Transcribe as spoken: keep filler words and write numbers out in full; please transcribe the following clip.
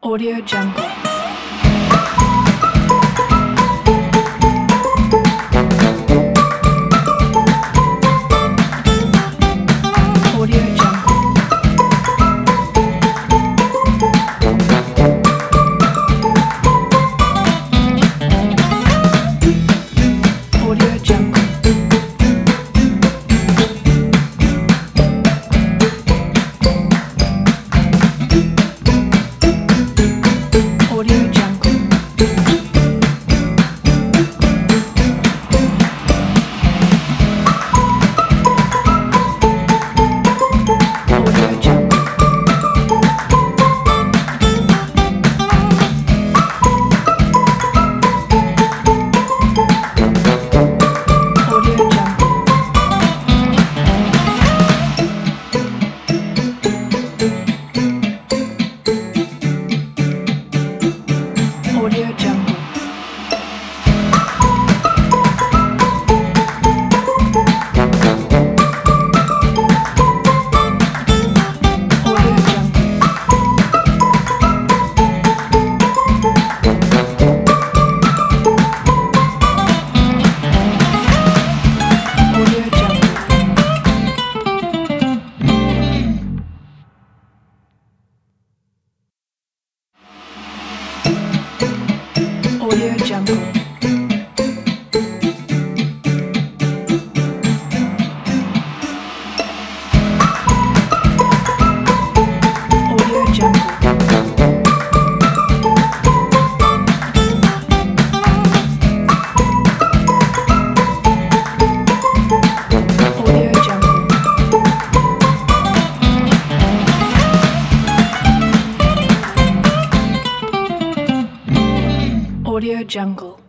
Audio Jungle. Audio Jungle. Audio Jungle. Audio Jungle. Audio Jungle. Audio Jungle. Audio Jungle. Audio Jungle. Audio Jungle. Audio Jungle. Audio Jungle. Audio Jungle. Audio Jungle.